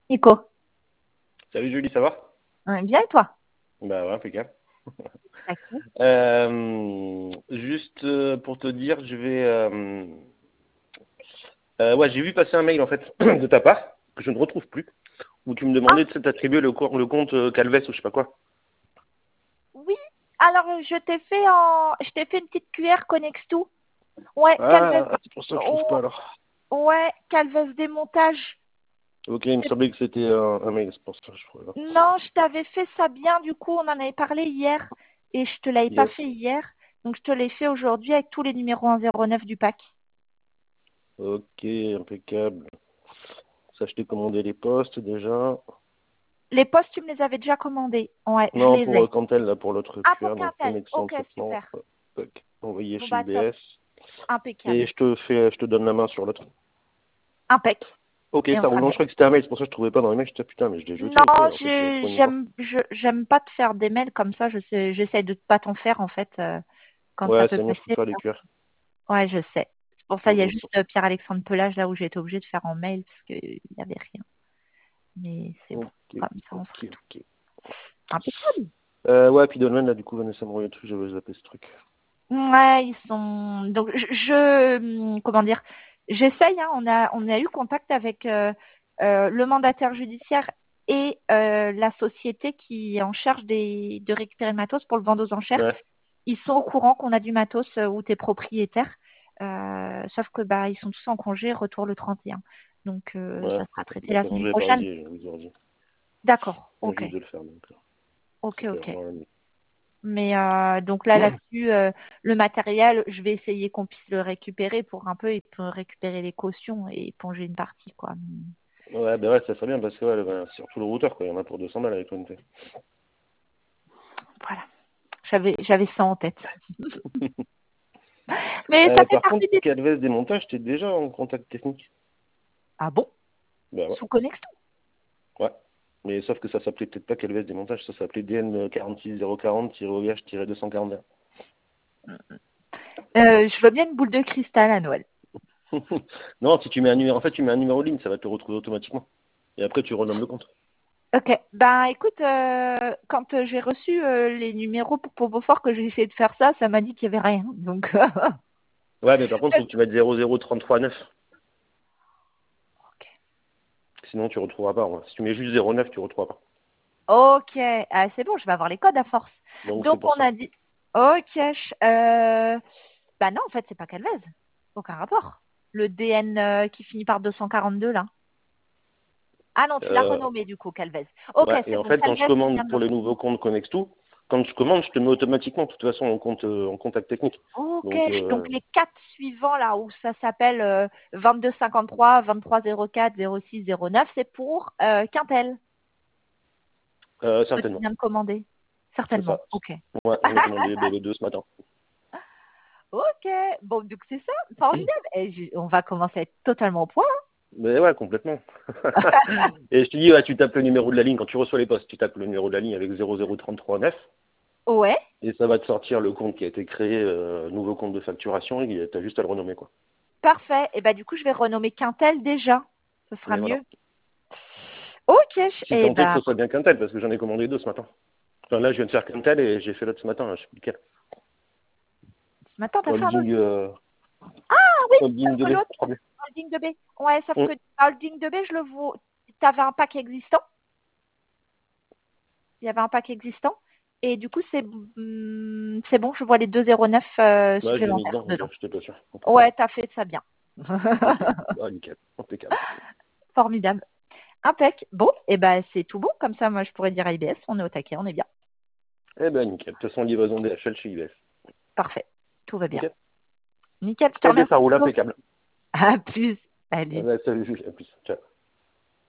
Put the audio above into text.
Nico, Salut Julie, ça va? bien et toi? Bah ouais, impeccable. D'accord. Juste pour te dire, ouais, j'ai vu passer un mail en fait de ta part que je ne retrouve plus, où tu me Ah demandais de t'attribuer le compte Calves ou je sais pas quoi. oui, alors je t'ai fait une petite QR Connexto. Ouais, Calvez, Ah, c'est pour ça que je trouve oh, pas alors. ouais, Calvez démontage. Ok, il me C'est- semblait que c'était un mail, c'est pour ça que je trouvais pas. Non, je t'avais fait ça bien, du coup, on en avait parlé hier et je te l'avais pas Yes. fait hier. Donc je te l'ai fait aujourd'hui avec tous les numéros 109 du pack. Ok, impeccable. Ça, je t'ai commandé les postes déjà. Les postes, tu me les avais déjà commandés. Ouais, je Non, les pour ai. Cantel, là, pour l'autre Ah, pour QR, donc Quintel. connexion de Ok, traitement, super. tac, envoyé Bon chez bah top, UBS. Et impeccable. je te donne la main sur l'autre. Impec. Ok, Et on ça fera roule. Non, bien. je crois que c'était un mail, c'est pour ça que je trouvais pas dans les mails. Je disais, putain, mais je l'ai jeté ou quoi? Non, Et en fait, je l'ai retrouvé nulle part. j'aime pas te faire des mails comme ça. J'essaie de pas t'en faire en fait quand ça Ouais, peut c'est mieux, je passer. préfère les QR. Ouais, je sais. C'est pour ça il y a Mm, juste Pierre-Alexandre Pelage là où j'ai été obligée de faire en mail parce qu'il y avait rien. Mais c'est bon. Ok, Comme ça on fera ok, tout. ok. Impeccable. Ouais, puis Donovan, là, du coup, Vanessa m'envoyait le truc, j'avais zappé ce truc. Ouais, ils sont. Donc comment dire. J'essaye. Hein, on a eu contact avec le mandataire judiciaire et la société qui est en charge de récupérer le matos pour le vendre aux enchères. Ouais, Ils sont au courant qu'on a du matos où tu es propriétaire. Sauf que bah ils sont tous en congé, retour le 31. Donc ouais. ça sera traité Bah, la c'est bon, semaine je vais pas prochaine. dit, je vous ai dit. D'accord, Je viens ok. juste de le faire, donc Ok, c'est fait ok. vraiment la nuit. Mais donc là-dessus, le matériel, je vais essayer qu'on puisse le récupérer pour un peu et pour récupérer les cautions et éponger une partie, quoi. Ouais, bah ouais, ça serait bien parce que, ouais, bah, surtout le routeur, quoi. Il y en a pour 200 balles avec l'ONT. Voilà. J'avais ça en tête. Mais ça fait Par partie contre, des... Calvez Démontage, t'es déjà en contact technique? Ah bon? Bah ouais. Sous Connexto? Ouais. Mais sauf que ça s'appelait peut-être pas Calvez Démontage, ça s'appelait DN 46040-OVH-241. Je veux bien une boule de cristal à Noël. Non, si tu mets un numéro, en fait, tu mets un numéro ligne, ça va te retrouver automatiquement. Et après, tu renommes le compte. Ok. Ben écoute, quand j'ai reçu les numéros pour Beaufort que j'ai essayé de faire ça, ça m'a dit qu'il y avait rien. Donc Ouais, mais par contre, il faut que tu mettes 00339. ok. Sinon, tu retrouveras pas. Ouais. Si tu mets juste 09, tu retrouveras pas. Ok. Ah, c'est bon, je vais avoir les codes à force. Donc, c'est Donc pour on ça. a dit. Ok. Bah non, en fait, c'est pas Calvez. Aucun rapport. Le DN qui finit par 242 là. Ah non, tu l'as Euh, renommé du coup, Calvez. Ok, ouais, et c'est en bon. fait, quand je Calvez, je viens commande de pour le... les nouveaux comptes Connexto, quand je commande, je te mets automatiquement, de toute façon, en contact technique. Ok, Donc, donc les quatre suivants là où ça s'appelle 2253, 2304, 06, 09, c'est pour Quintel que tu certainement. viens de commander. C'est ça. Certainement, ok. Ouais, j'en ai commandé les deux ce matin. Ok, bon, donc c'est ça, formidable. Et on va commencer à être totalement au point. Mais ouais, complètement. Et je te dis, ouais, tu tapes le numéro de la ligne, quand tu reçois les postes, tu tapes le numéro de la ligne avec 00339 Ouais, et ça va te sortir le compte qui a été créé, nouveau compte de facturation, et tu as juste à le renommer, quoi. parfait. Et bah du coup, je vais renommer Quintel déjà. Ce sera Et voilà. mieux. Ok, Si et tant est que ce bah soit bien Quintel, parce que j'en ai commandé deux ce matin. Enfin, là, je viens de faire Quintel et j'ai fait l'autre ce matin, je sais plus lequel. ce matin, t'as fait un autre. Holding, Ah oui, Holding sauf que 2B, l'autre, 3B. Holding 2B. Ouais, sauf Hum. que Holding 2B, je le vois. T'avais un pack existant. Il y avait un pack existant. Et du coup, c'est bon, je vois les 209 Ouais, je l'ai mis supplémentaires dedans, ok, dedans. j'étais pas sûr. Ok, Ouais, t'as fait ça bien. ok. Ah, nickel, impeccable. Formidable. Impec. Bon, et ben c'est tout bon. Comme ça, moi, je pourrais dire à IBS, on est au taquet, on est bien. Eh ben, nickel. De toute façon, livraison DHL chez IBS. Parfait. Tout va bien. Ok. Nickel, je te Eh bien, remercie, ça roule Nico. impeccable. À plus. Salut. Ouais, salut, Julie, à plus. Ciao.